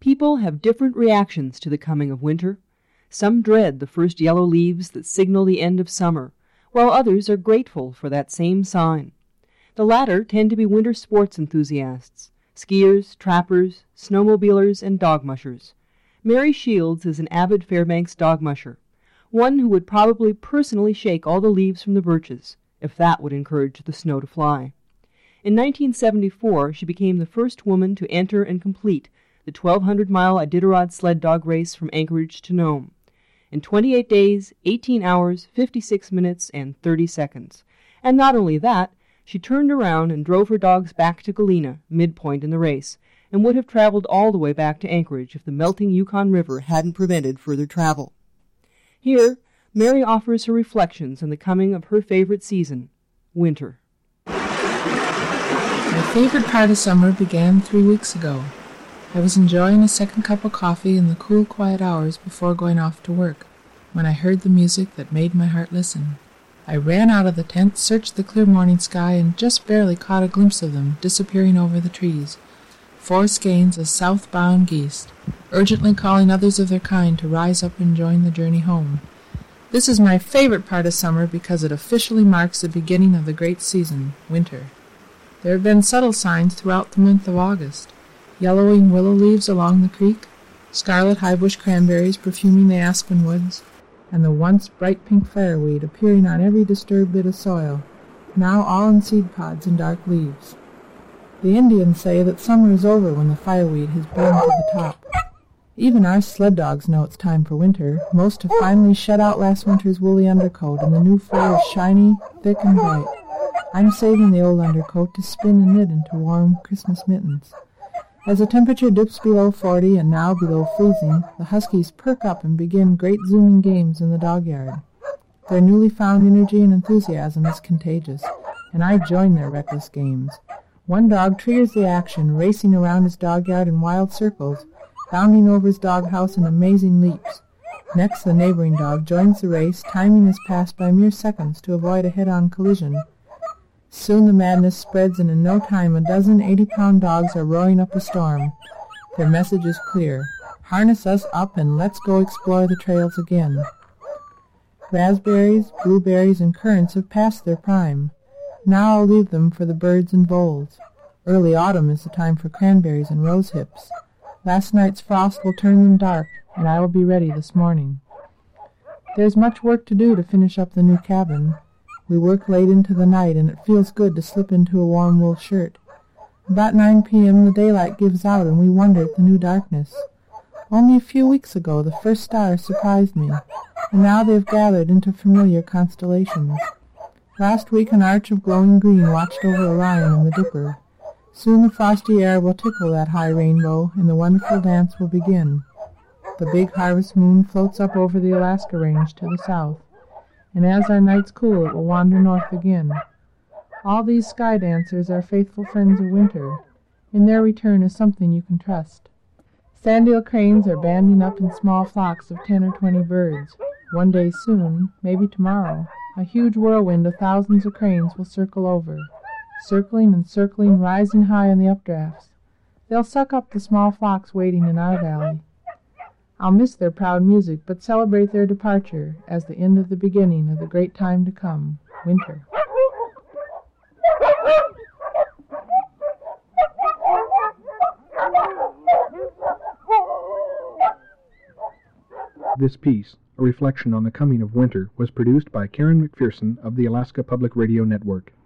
People have different reactions to the coming of winter. Some dread the first yellow leaves that signal the end of summer, while others are grateful for that same sign. The latter tend to be winter sports enthusiasts, skiers, trappers, snowmobilers, and dog mushers. Mary Shields is an avid Fairbanks dog musher, one who would probably personally shake all the leaves from the birches, if that would encourage the snow to fly. In 1974, she became the first woman to enter and complete the 1,200-mile Iditarod sled dog race from Anchorage to Nome, in 28 days, 18 hours, 56 minutes, and 30 seconds. And not only that, she turned around and drove her dogs back to Galena, midpoint in the race, and would have traveled all the way back to Anchorage if the melting Yukon River hadn't prevented further travel. Here, Mary offers her reflections on the coming of her favorite season, winter. My favorite part of summer began 3 weeks ago. I was enjoying a second cup of coffee in the cool, quiet hours before going off to work, when I heard the music that made my heart listen. I ran out of the tent, searched the clear morning sky, and just barely caught a glimpse of them disappearing over the trees. 4 skeins of southbound geese, urgently calling others of their kind to rise up and join the journey home. This is my favorite part of summer because it officially marks the beginning of the great season, winter. There have been subtle signs throughout the month of August. Yellowing willow leaves along the creek, scarlet highbush cranberries perfuming the aspen woods, and the once bright pink fireweed appearing on every disturbed bit of soil, now all in seed pods and dark leaves. The Indians say that summer is over when the fireweed has burned to the top. Even our sled dogs know it's time for winter. Most have finally shed out last winter's woolly undercoat, and the new fur is shiny, thick, and bright. I'm saving the old undercoat to spin and knit into warm Christmas mittens. As the temperature dips below 40 and now below freezing, the huskies perk up and begin great zooming games in the dog yard. Their newly found energy and enthusiasm is contagious, and I join their reckless games. One dog triggers the action, racing around his dog yard in wild circles, bounding over his doghouse in amazing leaps. Next, the neighboring dog joins the race, timing his pass by mere seconds to avoid a head-on collision. Soon the madness spreads, and in no time a dozen 80-pound dogs are roaring up a storm. Their message is clear. Harness us up and let's go explore the trails again. Raspberries, blueberries, and currants have passed their prime. Now I'll leave them for the birds and voles. Early autumn is the time for cranberries and rose hips. Last night's frost will turn them dark, and I will be ready this morning. There's much work to do to finish up the new cabin. We work late into the night, and it feels good to slip into a warm wool shirt. About 9 p.m. the daylight gives out, and we wonder at the new darkness. Only a few weeks ago the first stars surprised me, and now they have gathered into familiar constellations. Last week an arch of glowing green watched over Orion and the Dipper. Soon the frosty air will tickle that high rainbow, and the wonderful dance will begin. The big harvest moon floats up over the Alaska Range to the south, and as our nights cool it will wander north again. All these sky dancers are faithful friends of winter. In their return is something you can trust. Sandhill cranes are banding up in small flocks of 10 or 20 birds. One day soon, maybe tomorrow, a huge whirlwind of thousands of cranes will circle over, circling and circling, rising high in the updrafts. They'll suck up the small flocks waiting in our valley. I'll miss their proud music, but celebrate their departure as the end of the beginning of the great time to come, winter. This piece, a reflection on the coming of winter, was produced by Karen McPherson of the Alaska Public Radio Network.